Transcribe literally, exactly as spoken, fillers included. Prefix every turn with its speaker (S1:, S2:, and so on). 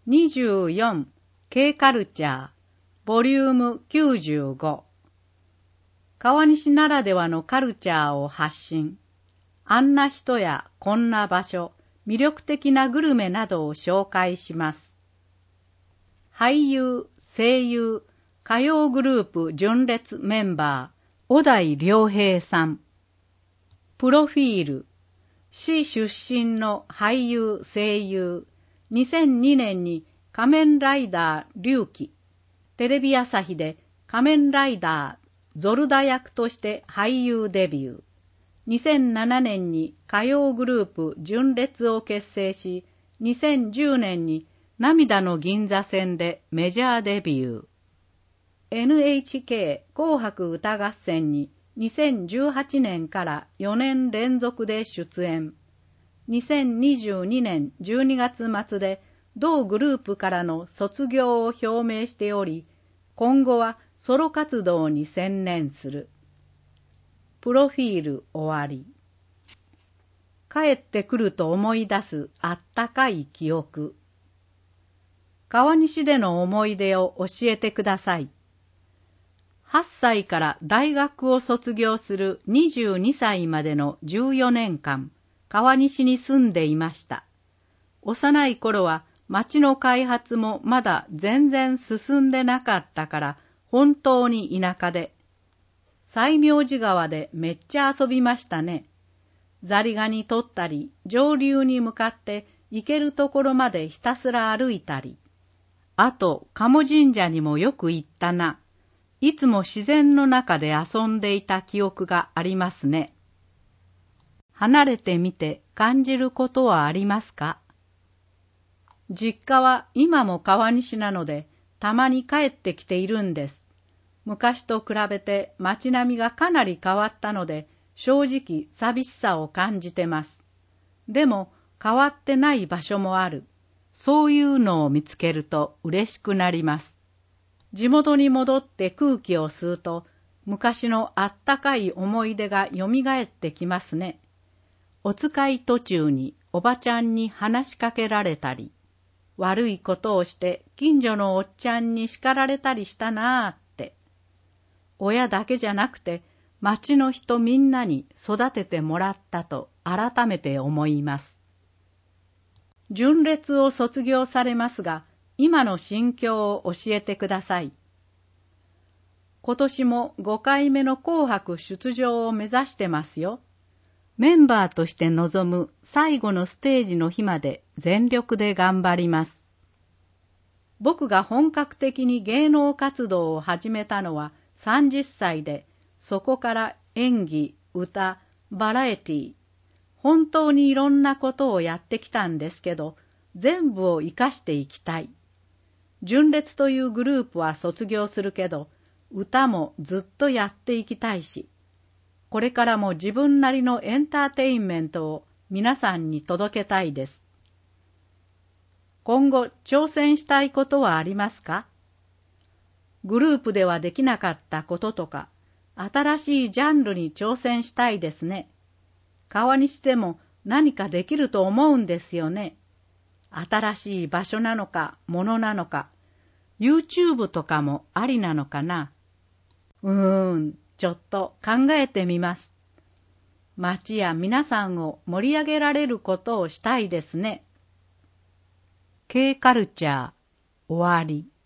S1: にじゅうよん K カルチャーボリュームきゅうじゅうご。川西ならではのカルチャーを発信。あんな人やこんな場所、魅力的なグルメなどを紹介します。俳優、声優、歌謡グループ純烈メンバー、小田井良平さん。プロフィール。市出身の俳優、声優。にせんにねんに仮面ライダー龍騎。テレビ朝日で仮面ライダーゾルダ役として俳優デビュー。にせんななねんに歌謡グループ純烈を結成し、にせんじゅうねんに涙の銀座線でメジャーデビュー。エヌエイチケー 紅白歌合戦ににせんじゅうはちねんからよねん連続で出演。にせんにじゅうにねんじゅうにがつ末で同グループからの卒業を表明しており、今後はソロ活動に専念する。プロフィール終わり。帰ってくると思い出すあったかい記憶。川西での思い出を教えてください。はっさいから大学を卒業するにじゅうにさいまでのじゅうよねんかん、川西に住んでいました。幼い頃は町の開発もまだ全然進んでなかったから本当に田舎で、西明寺川でめっちゃ遊びましたね。ザリガニ取ったり、上流に向かって行けるところまでひたすら歩いたり。あと、鴨神社にもよく行ったな。いつも自然の中で遊んでいた記憶がありますね。離れてみて感じることはありますか？実家は今も川西なので、たまに帰ってきているんです。昔と比べて街並みがかなり変わったので、正直寂しさを感じてます。でも変わってない場所もある。そういうのを見つけると嬉しくなります。地元に戻って空気を吸うと、昔のあったかい思い出がよみがえってきますね。お使い途中におばちゃんに話しかけられたり、悪いことをして近所のおっちゃんに叱られたりしたなーって。親だけじゃなくて町の人みんなに育ててもらったと改めて思います。純烈を卒業されますが、今の心境を教えてください。今年もごかいめの紅白出場を目指してますよ。メンバーとして臨む最後のステージの日まで全力で頑張ります。僕が本格的に芸能活動を始めたのはさんじゅっさいで、そこから演技、歌、バラエティー、本当にいろんなことをやってきたんですけど、全部を生かしていきたい。純烈というグループは卒業するけど、歌もずっとやっていきたいし、これからも自分なりのエンターテインメントを皆さんに届けたいです。今後挑戦したいことはありますか？グループではできなかったこととか、新しいジャンルに挑戦したいですね。川西でも何かできると思うんですよね。新しい場所なのか、ものなのか、YouTube とかもありなのかな。うーん、ちょっと考えてみます。町や皆さんを盛り上げられることをしたいですね。K カルチャー終わり。